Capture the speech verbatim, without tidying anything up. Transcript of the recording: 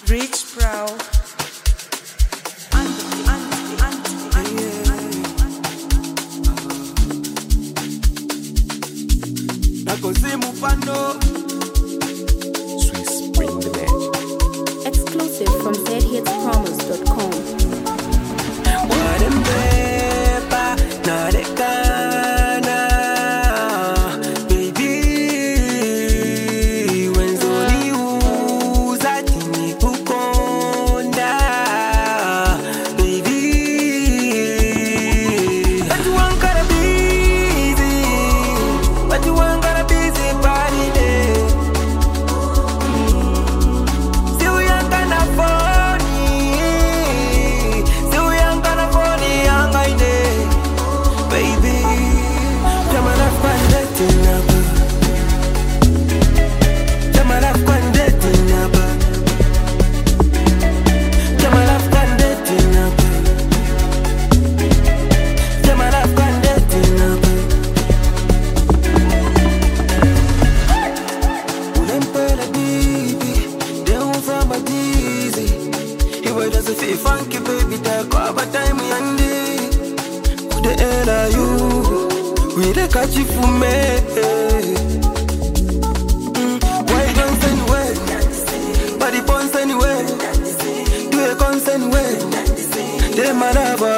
Rich Pro. Nakozimu pano. Swiss bring the magic. Exclusive from z hits promos dot com. Warembepa narekana baby wenzoni uzati nikukonda baby but you want gotta busy but you want gotta busy body day still young and funny still young and funny young I day baby come on up and dating up come on up and dating up come on up and dating up come on up and dating up Ulempela bibi down from a dizzy he was just a feel funky baby that cover time yandi who the hell are you we the catch you for me mm. Why don't anyway body bounce anyway do a consent way they my lover